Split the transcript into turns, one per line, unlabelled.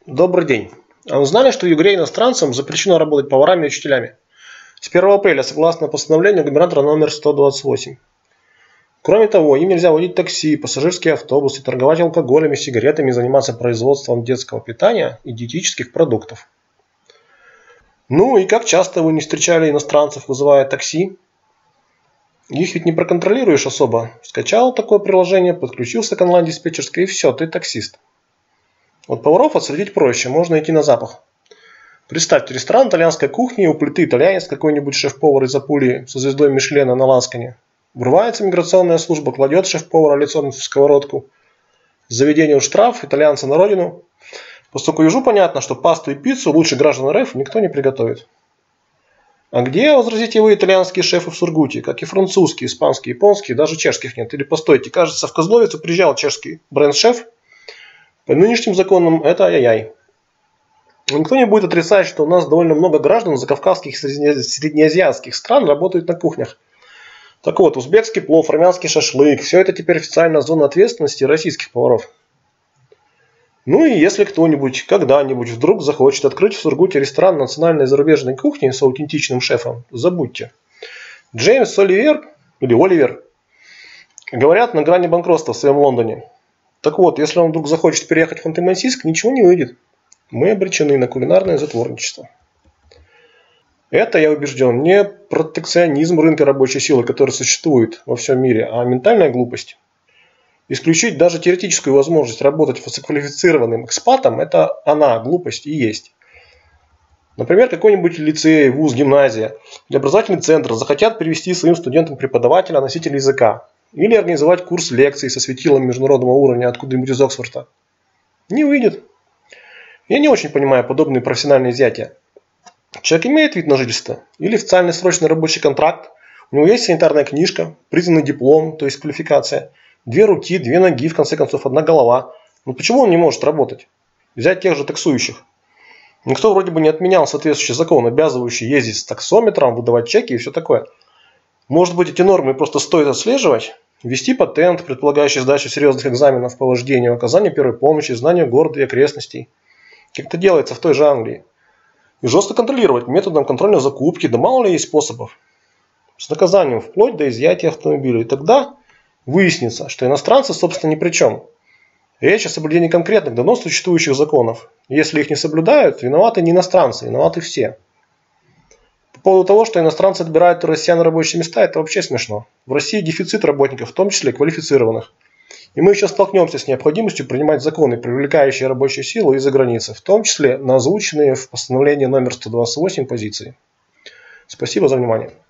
Добрый день. А вы знали, что в ЮГРе иностранцам запрещено работать поварами и учителями? С 1 апреля, согласно постановлению губернатора номер 128. Кроме того, им нельзя водить такси, пассажирские автобусы, торговать алкоголем и сигаретами, заниматься производством детского питания и диетических продуктов. Ну и как часто вы не встречали иностранцев, вызывая такси? Их ведь не проконтролируешь особо. Скачал такое приложение, подключился к онлайн-диспетчерской и все, ты таксист. Вот поваров отследить проще, можно идти на запах. Представьте, ресторан итальянской кухни, у плиты итальянец, какой-нибудь шеф-повар из Апулии со звездой Мишлена на Ласкане. Врывается миграционная служба, кладет шеф-повара лицом в сковородку. Заведению штраф, итальянца на родину. Поскольку ежу понятно, что пасту и пиццу лучше граждан РФ никто не приготовит. А где, возразите вы, итальянские шефы в Сургуте, как и французские, испанские, японские, даже чешских нет? Или постойте, кажется, в Козловицу приезжал чешский бренд-шеф. По нынешним законам это ай-яй-яй. Никто не будет отрицать, что у нас довольно много граждан закавказских и среднеазиатских стран работают на кухнях. Так вот, узбекский плов, армянский шашлык, все это теперь официально зона ответственности российских поваров. Ну и если кто-нибудь когда-нибудь вдруг захочет открыть в Сургуте ресторан национальной зарубежной кухни с аутентичным шефом, забудьте. Джеймс Оливер, говорят, на грани банкротства в своем Лондоне. Так вот, если он вдруг захочет переехать в Ханты-Мансийск, ничего не выйдет. Мы обречены на кулинарное затворничество. Это, я убежден, не протекционизм рынка рабочей силы, который существует во всем мире, а ментальная глупость. Исключить даже теоретическую возможность работать высококвалифицированным экспатом – это она, глупость и есть. Например, какой-нибудь лицей, вуз, гимназия или образовательный центр захотят привести своим студентам преподавателя, носителя языка или организовать курс лекций со светилом международного уровня откуда-нибудь из Оксфорда. Не выйдет. Я не очень понимаю подобные профессиональные изъятия. Человек имеет вид на жительство или официальный срочный рабочий контракт, у него есть санитарная книжка, признанный диплом, то есть квалификация, 2 руки, 2 ноги, в конце концов 1 голова. Но почему он не может работать? Взять тех же таксующих. Никто вроде бы не отменял соответствующий закон, обязывающий ездить с таксометром, выдавать чеки и все такое. Может быть, эти нормы просто стоит отслеживать? Ввести патент, предполагающий сдачу серьезных экзаменов по вождению, оказание первой помощи, знанию города и окрестностей. Как это делается в той же Англии. И жестко контролировать методом контрольной закупки, да мало ли есть способов. С наказанием вплоть до изъятия автомобиля. И тогда выяснится, что иностранцы, собственно, ни при чем. Речь о соблюдении конкретных, давно существующих законов. Если их не соблюдают, виноваты не иностранцы, виноваты все. По поводу того, что иностранцы отбирают у россиян рабочие места, это вообще смешно. В России дефицит работников, в том числе квалифицированных. И мы еще столкнемся с необходимостью принимать законы, привлекающие рабочую силу из-за границы, в том числе на озвученные в постановлении номер 128 позиции. Спасибо за внимание.